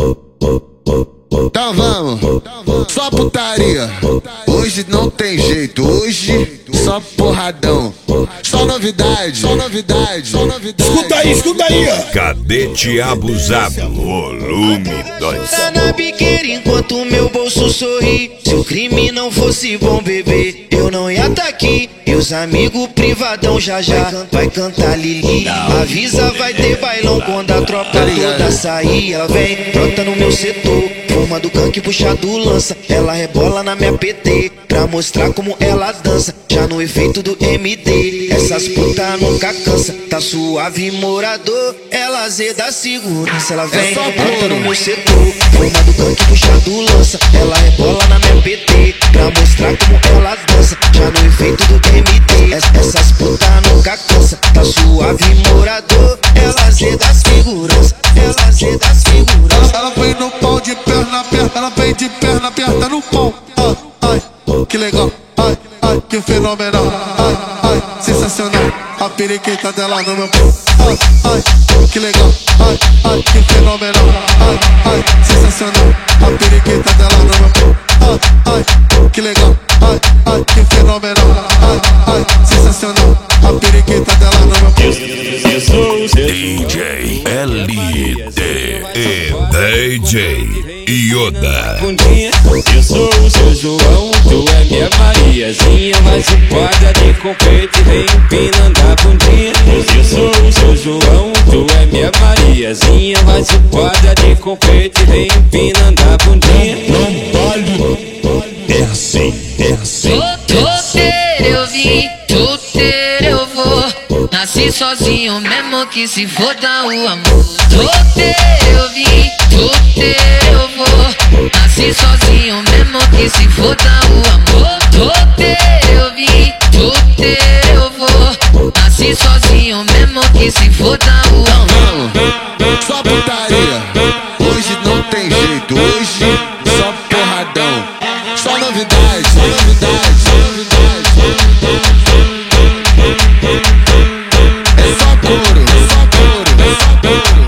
Então vamos, só putaria. Hoje não tem jeito, hoje só porradão. Só novidade, só novidade, só novidade. Escuta aí. Cadete Abusado, volume 2. Tá na biqueira enquanto meu bolso sorri. Se o crime não fosse bom, bebê, eu não ia tá aqui. E os amigos privadão já vai cantar Lili. Avisa, vai ter bailão quando a tropa toda sair. Ela vem, brota no meu setor, forma do canque, puxa do lança. Ela rebola na minha PT pra mostrar como ela dança. Já no efeito do MD, essas puta nunca cansa. Tá suave morador, ela zeda segurança. Ela vem, brota no meu setor, forma do canque, puxa do lança. Ela rebola na minha PT pra mostrar como ela dança. Já no efeito do MD, essas puta nunca cansa. Tá suave morador, ela zeda segurança. Ela zeda segurança. Ela vem no pau de perna aberta, ela vem de perna aberta no pau. Ai, que legal, ai, que fenomenal. Ai, sensacional. A periquita dela no meu pau. Ai, que legal, ai, que fenomenal. Ai, sensacional. A periquita dela no meu pau. Ai, que legal, ai, que fenomenal. Ai, sensacional. A periquita dela no meu pau. DJ LD e DJ Yoda. Eu sou o seu João, tu é minha Mariazinha. Mas o quadra de confete vem empinando a bundinha. Eu sou o seu João, tu é minha Mariazinha. Mas o quadra de confete vem empinando a bundinha. Não vale, é assim. Solteiro eu vim, solteiro eu vou. Nasci sozinho mesmo que se foda o amor. Solteiro eu vim, solteiro eu vou. Nasci sozinho mesmo que se foda o amor. Solteiro eu vim, solteiro eu vou. Nasci sozinho mesmo que se foda o amor. Vamos, só putaria. Hoje não tem jeito, hoje só porradão. Só novidade, só novidade, só novidade. É só couro, só couro, só couro.